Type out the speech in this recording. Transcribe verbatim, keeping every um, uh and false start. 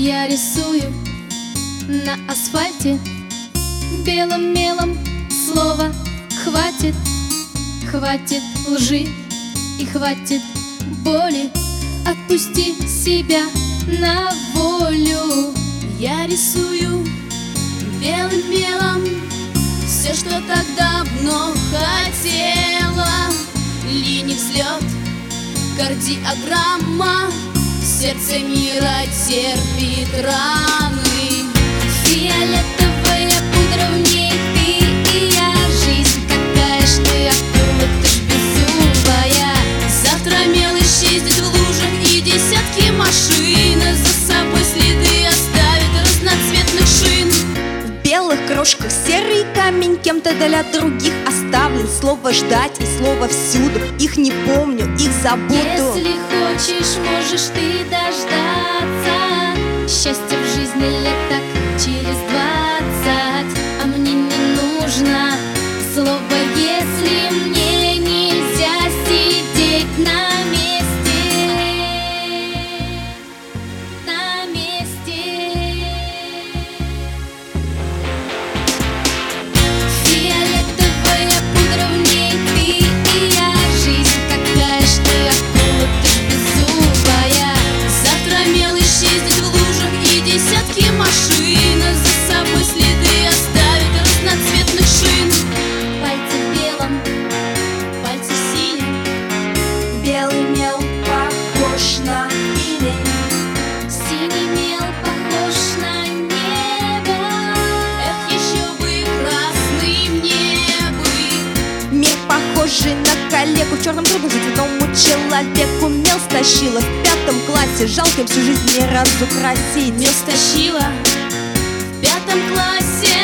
Я рисую на асфальте белым мелом слово «хватит». Хватит лжи и хватит боли. Отпусти себя на волю. Я рисую белым мелом все, что так давно хотела. Линий взлет, кардиограмма, сердце мира терпит раны. Фиолетовая пудра, в ней ты и я. Жизнь какая ж ты, акула, ты ж беззубая. Завтра мел исчезнет в лужах, и десятки машин за собой следы оставит разноцветных шин. В белых крошках серый камень кем-то для других оставлен. Слово «ждать» и слово «всюду». Их не помню, их забуду. Если хочешь, можешь ты дождаться счастья в жизни лет так через двадцать. А мне не нужно слово «если». Мне нельзя сидеть на месте, на месте. Фиолетовая пудра, в ней ты и я. Жизнь какая ж ты, акула, ты ж беззубая. Завтра мел исчезнет в лужах, и десятки машин за собой следы оставит разноцветных шин. Пальцы в белом, пальцы в синем. Белый мел похож на иней. Синий мел похож на небо. Эх, еще бы красным небо. Мир похожий на коллегу. В черном трудно жить одному человеку. Мел стащила в пятом классе. Жалко им всю жизнь не разукрасить. Мел стащила в пятом классе.